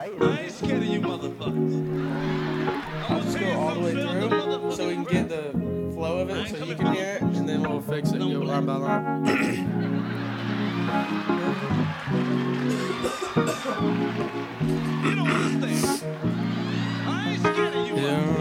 I ain't scared of you motherfuckers. I'll just go all the way through so we can get the flow of it so you can hear it, and then we'll fix it and go line by line. You don't understand. I ain't scared of you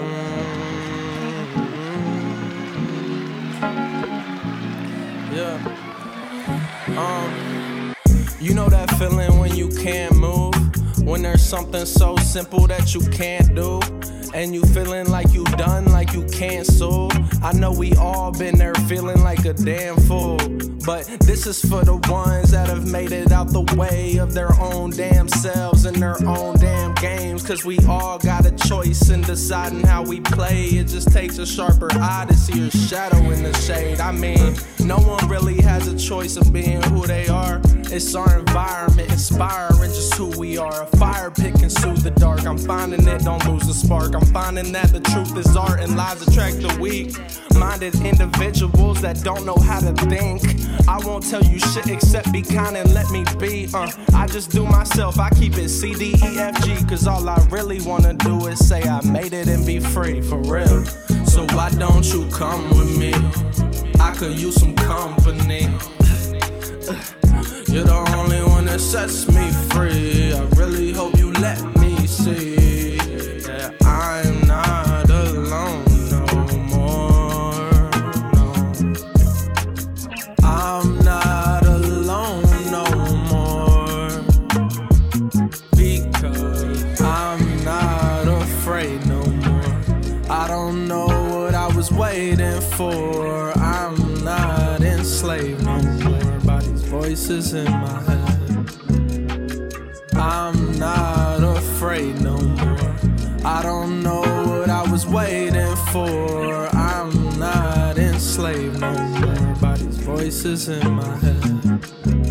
You know that feeling when you can't move, when there's something so simple that you can't do, and you feeling like you done, like you canceled. I know we all been there feeling like a damn fool, but this is for the ones that have made it out the way of their own damn selves and their own damn games. Cause we all got a choice in deciding how we play. It just takes a sharper eye to see your shadow in the shade. I mean, no one really has a choice of being who they are. It's our environment inspiring just who we are. A fire pit can soothe the dark. I'm finding it, don't lose the spark. I'm finding that the truth is art and lies attract the weak-minded individuals that don't know how to think. I won't tell you shit except be kind and let me be. I just do myself, I keep it C-D-E-F-G. Cause all I really wanna do is say I made it and be free, for real. So why don't you come with me? I could use some company. You're the only one that sets me free. I really hope you let me see that I'm not alone no more. No, I'm not alone no more, because I'm not afraid no more. I don't know what I was waiting for. I'm not enslaved no more by these voices in my head. I'm not afraid no more. I don't know what I was waiting for. I'm not enslaved no more by these voices in my head.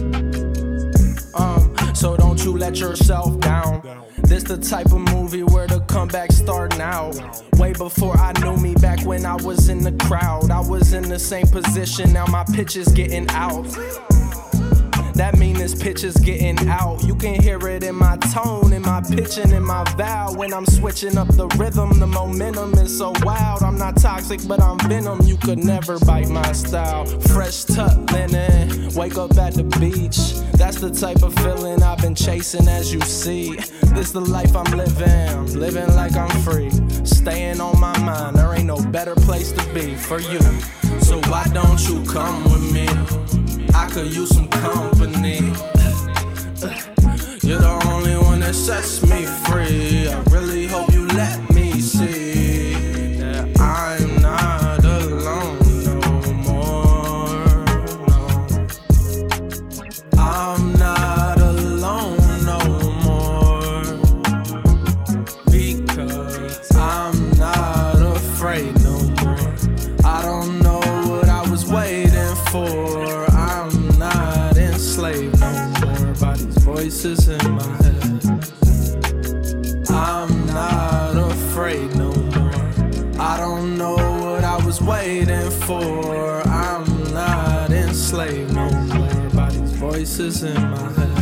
So don't you let yourself down. This the type of movie where the comeback start now. Way before I knew me, back when I was in the crowd. I was in the same position, now my pitch is getting out. That mean this pitch is getting out. You can hear it in my tone, in my pitch, and in my vow. When I'm switching up the rhythm, the momentum is so wild. I'm not toxic, but I'm venom. You could never bite my style. Fresh tuck linen, wake up at the beach. That's the type of feeling I've been chasing, as you see. This the life I'm living like I'm free. Staying on my mind, there ain't no better place to be for you. So why don't you come with me? I could use some company. You're the only one that sets me free. I really hope you let me see that I'm not alone no more. No, I'm not alone no more, because I'm not afraid no more. I don't know what I was waiting for. Enslaved no more by these voices in my head. I'm not afraid no more. I don't know what I was waiting for. I'm not enslaved no more by these voices in my head.